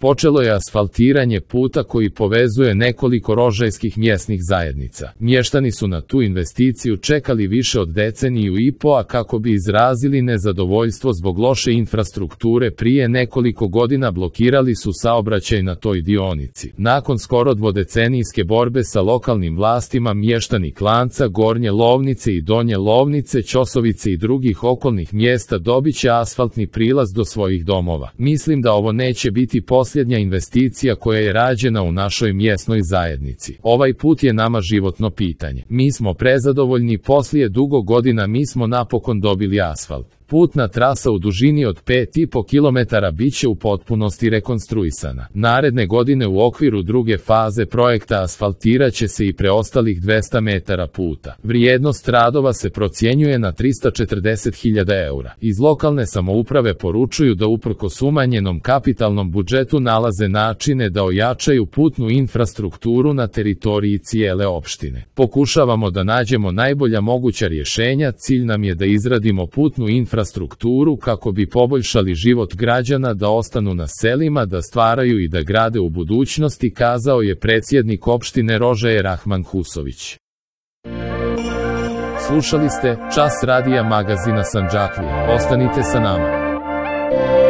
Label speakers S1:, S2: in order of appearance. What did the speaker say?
S1: Počelo je asfaltiranje puta koji povezuje nekoliko rožajskih mjesnih zajednica. Mještani su na tu investiciju čekali više od deceniju i po, a kako bi izrazili nezadovoljstvo zbog loše infrastrukture prije nekoliko godina blokirali su saobraćaj na toj dionici. Nakon skoro dvodecenijske borbe sa lokalnim vlastima, mještani Klanca, Gornje Lovnice i Donje Lovnice, Ćosovice i drugih okolnih mjesta dobit će asfaltni prilaz do svojih domova. Mislim da ovo neće biti posljednja investicija koja je rađena u našoj mjesnoj zajednici. Ovaj put je nama životno pitanje. Mi smo prezadovoljni, poslije dugo godina mi smo napokon dobili asfalt. Putna trasa u dužini od 5,5 km bit će u potpunosti rekonstruisana. Naredne godine u okviru druge faze projekta asfaltirat će se i preostalih 200 metara puta. Vrijednost radova se procjenjuje na 340.000 eura. Iz lokalne samouprave poručuju da uprkos umanjenom kapitalnom budžetu nalaze načine da ojačaju putnu infrastrukturu na teritoriji cijele opštine. Pokušavamo da nađemo najbolja moguća rješenja, cilj nam je da izradimo putnu infrastrukturu kako bi poboljšali život građana, da ostanu na selima, da stvaraju i da grade u budućnosti, kazao je predsjednik opštine Rožaje Rahman Husović. Slušali ste Čas radija magazina Sandžaklija. Ostanite sa nama.